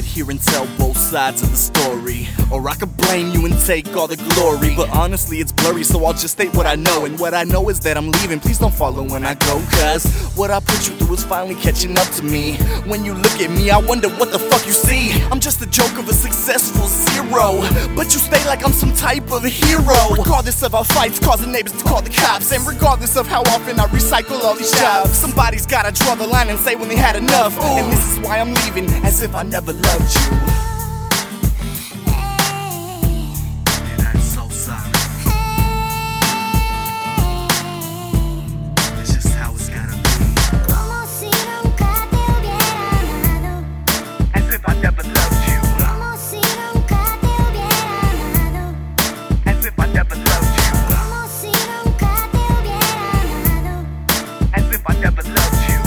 here and tell both sides of the story, or I could blame you and take all the glory. But honestly it's blurry, so I'll just state what I know. And what I know is that I'm leaving, please don't follow when I go, cause what I put you through is finally catching up to me. When you look at me, I wonder what the fuck you see. I'm just a joke of a successful zero, but you stay like I'm some type of hero. Regardless of our fights causing neighbors to call the cops, and regardless of how often I recycle all these jobs, somebody's gotta draw the line and say when they had enough. And this is why I'm leaving, as if I never loved you. And I'm so sorry. It's just how it's gotta be. As if I never loved you. As if I never loved you. As if I never loved you.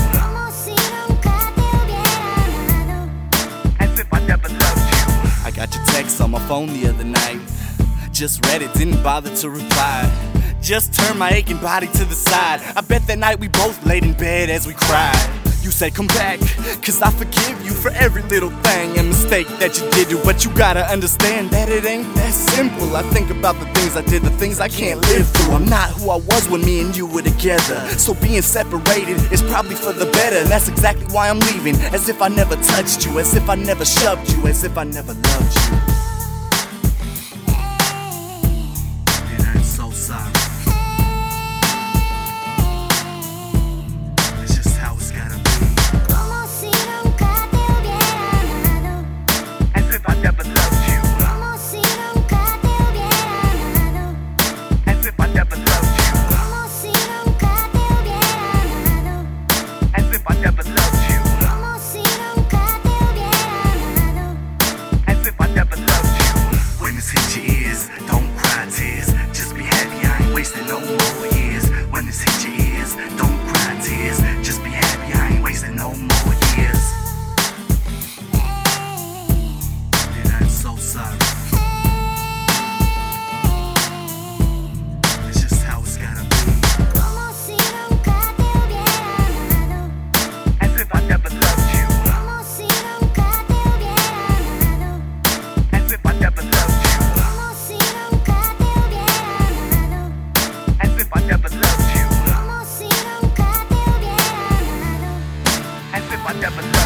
I got your text on my phone the other night. Just read it, didn't bother to reply. Just turned my aching body to the side. I bet that night we both laid in bed as we cried. You said come back, cause I forgive you for every little thing and mistake that you did. But you gotta understand that it ain't that simple. I think about the things I did, the things I can't live through. I'm not who I was when me and you were together, so being separated is probably for the better. And that's exactly why I'm leaving, as if I never touched you, as if I never shoved you, as if I never loved you. And I'm so sorry. It's just how it's gotta be. As if I never loved you. As if I never loved you. As if I never loved you. As if I never loved you. When this hit your ears, don't cry tears. Just be happy I ain't wasting no more years. When this hit your ears, don't cry tears. Just be happy I ain't wasting no more years. And I'm so sorry. It's just how it's gotta be. As if I never loved you. As if I never loved you. As if I never loved you. As if I never loved you.